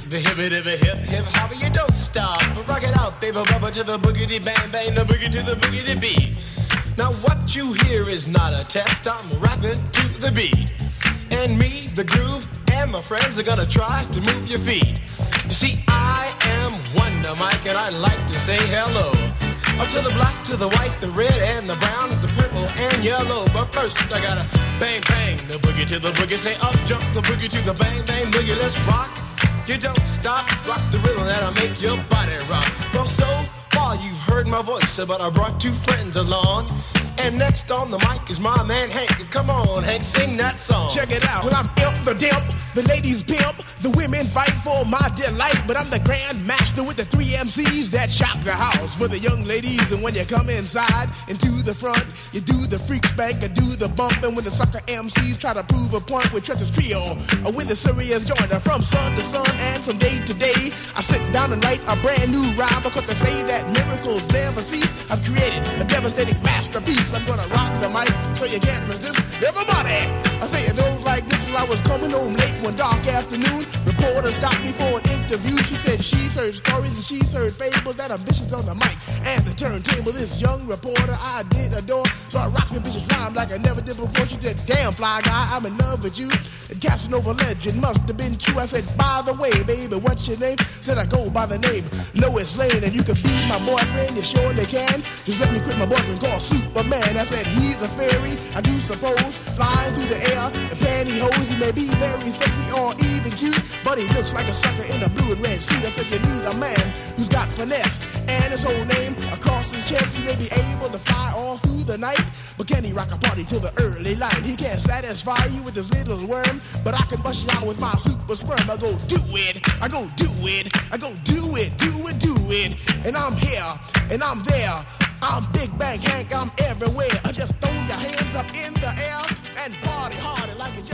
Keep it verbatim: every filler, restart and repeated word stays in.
The hippie hip hip hopper, you don't stop. Rock it out, baby, bubba to the boogity bang bang, the boogie to the boogity beat. Now what you hear is not a test. I'm rapping to the beat, and me, the groove, and my friends are gonna try to move your feet. You see, I am Wonder Mike, and I like to say hello. Up to the black, to the white, the red, and the brown, the purple, and yellow. But first, I gotta bang, bang, the boogie to the boogie. Say up, jump the boogie to the bang, bang, boogie. Let's rock. You don't stop, rock the rhythm that'll make your body rock. Well, so far you've heard my voice, but I brought two friends along. And next on the mic is my man Hank. Come on, Hank, sing that song. Check it out. Well, I'm Imp the Dimp, the ladies pimp, the women fight for my delight. But I'm the grand master with the three M Cs that shock the house for the young ladies. And when you come inside and to the front, you do the freak spank, I do the bump. And when the sucker M Cs try to prove a point with Treacher's Trio, or when the serious joiner from sun to sun and from day to day, I sit down and write a brand new rhyme because they say that miracles never cease. I've created a devastating masterpiece. I'm gonna rock the mic so you can't resist. Everybody, I say it goes like this. While I was coming home late one dark afternoon, reporter stopped me for an interview. She said she's heard stories and she's heard fables that are vicious on the mic and the turntable. This young reporter I did adore, so I rocked the vicious rhyme like I never did before. She said, damn fly guy, I'm in love with you. And Casanova legend must have been true. I said, by the way, baby, what's your name? Said I go by the name Lois Lane, and you can be my boyfriend, you surely can. Just let me quit my boyfriend called Superman. I said, he's a fairy, I do suppose, flying through the air in pantyhose. He may be very sexy or even cute, but he looks like a sucker in a blue and red suit. I said, you need a man who's got finesse and his whole name across his chest. He may be able to fly all through the night, but can he rock a party till the early light? He can't satisfy you with his little worm, but I can bust you out with my super sperm. I go do it, I go do it, I go do it, do it, do it. And I'm here, and I'm there. I'm Big Bang Hank, I'm everywhere. I just throw your hands up in the air and party hard like it